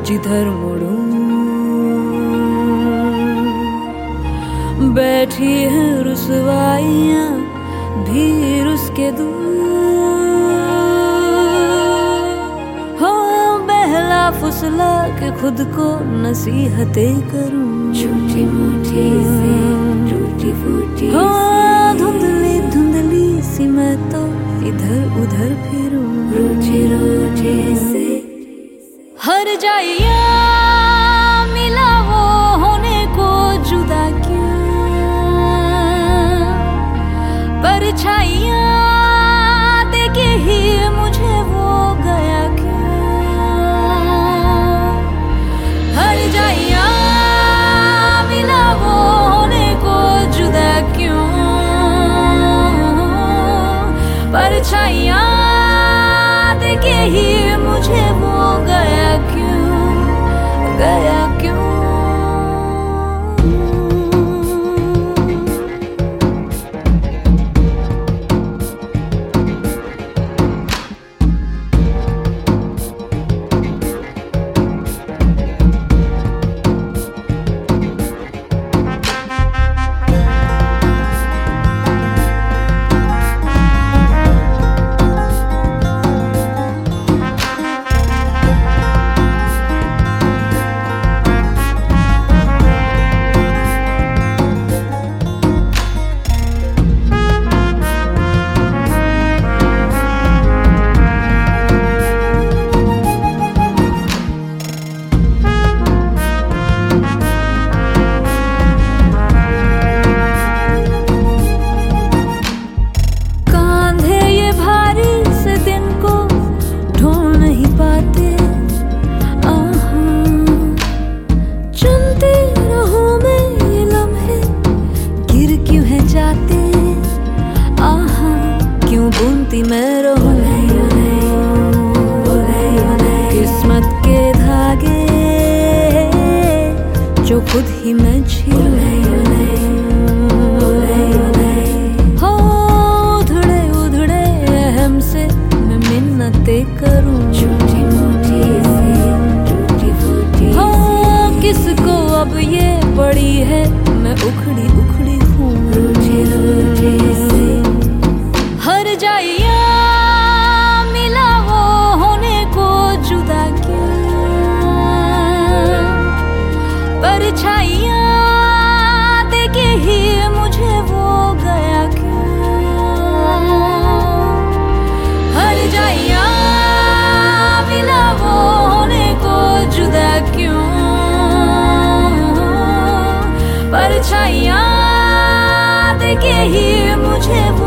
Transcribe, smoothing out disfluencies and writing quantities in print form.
जिधर मुड़ूं बैठी है रुसवाइयां भी उसके दूर हो बहला फुसला के खुद को नसीहतें करूं छोटी मोटी से टूटी फूटी हो धुंधली धुंधली सी मैं तो इधर उधर फिरूं रूठे रूठे से हर जाइया मिला वो होने को जुदा क्या परछाइयां देखे ही मुझे वो गया क्या हर जाइया मिला वो होने को जुदा क्यों परछाइयां देखे ही मुझे वो गया क्यों गया क्यों बुनती मैं रहूं किस्मत के धागे जो खुद ही मैं हो उधड़े उधड़े अहम से मैं मिन्नतें करूं छोटी मोटी से टूटी फूटी हो किसको अब ये पड़ी है मैं उखड़ी उखड़ी हूँ रूठे रूठे से हर जाइया मिला वो होने को जुदा क्या परछाइयां देखे ही मुझे वो गया क्या हर जाइया मिला वो होने को जुदा क्यों परछाइयां देखे ही मुझे वो